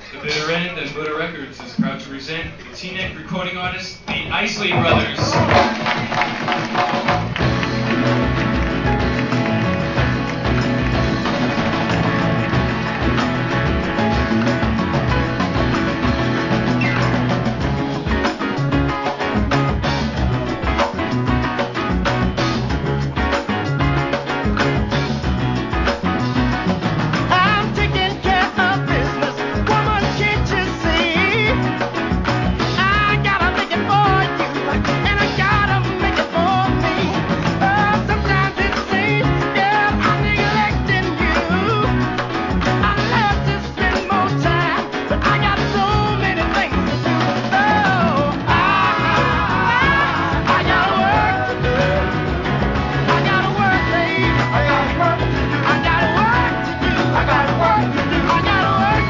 The Bitter End and Buddha Records is proud to present the T-Neck recording artists, the Isley Brothers.